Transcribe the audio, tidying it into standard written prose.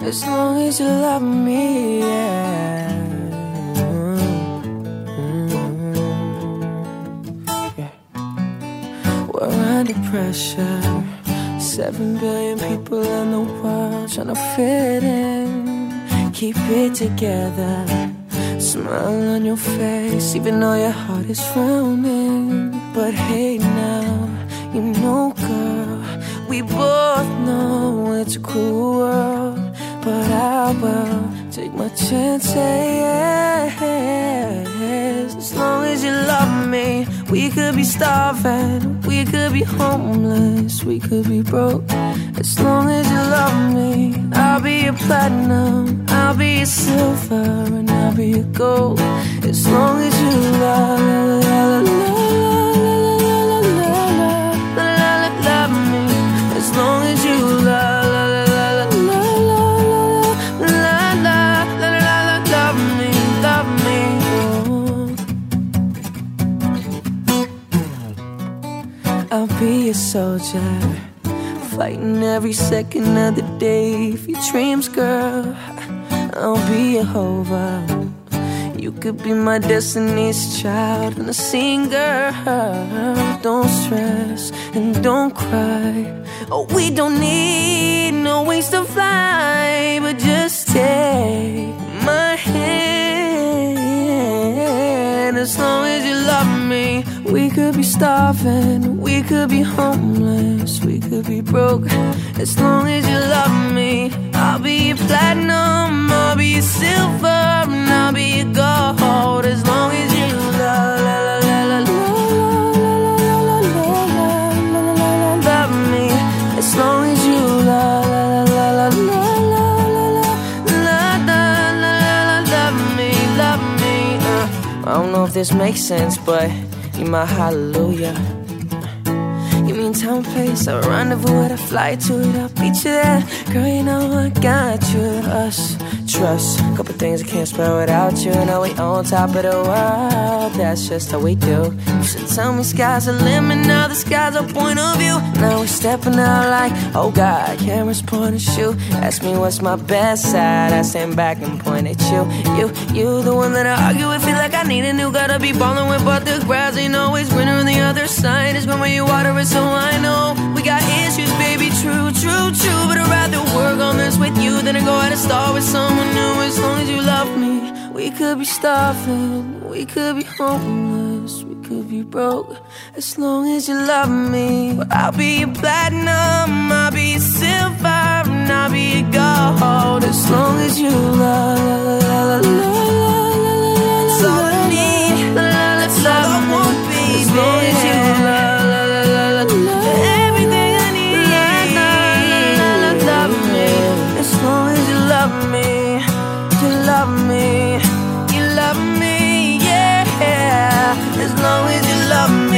as long as you love me, yeah. We're under pressure, 7 billion people in the world trying to fit in. Keep it together, smile on your face, even though your heart is frowning. But hey now, you know girl, we both know it's a cruel world, but I will take my chances. As long as you love me, we could be starving, we could be homeless, we could be broke. As long as you love me, I'll be a platinum, I'll be a silver, and I'll be a gold. As long as you love me, as long as you love me. I'll be a soldier, fighting every second of the day for your dreams, girl. I'll be a hover, you could be my destiny's child and a singer. Don't stress and don't cry. Oh, we don't need no wings to fly, but just take my hand. As long as you love me, we could be starving, we could be homeless, we could be broke. As long as you love me, I'll be a platinum, I'll be a silver, and I'll be a gold. As long as you love me, as long as you love me. I don't know if this makes sense, but you my hallelujah. Give me time and place, I'll rendezvous it, I'll fly to it, I'll beat you there. Girl, you know I got you, us, trust. Couple things I can't spell without you. Now we on top of the world, that's just how we do. You should tell me sky's the limit, now the sky's our point of view. Now we stepping out like, oh God, cameras point and shoot. Ask me what's my best side, I stand back and point at you. You the one that I argue with, feel like I need a new. Gotta be ballin' with, but the grass ain't always greener on the other side. It's green where you water it, so I know we got issues, baby, true. But I'd rather work on this with you than to go out and start with someone new. As long as you love me, we could be starving, we could be homeless, we could be broke. As long as you love me, I'll be a platinum, I'll be a silver, and I'll be a gold. As long as you love, that's all I need, that's all I want, baby. As long as you love everything I need, love me. As long as you love me, you love me, you love me, yeah. As long as you love me.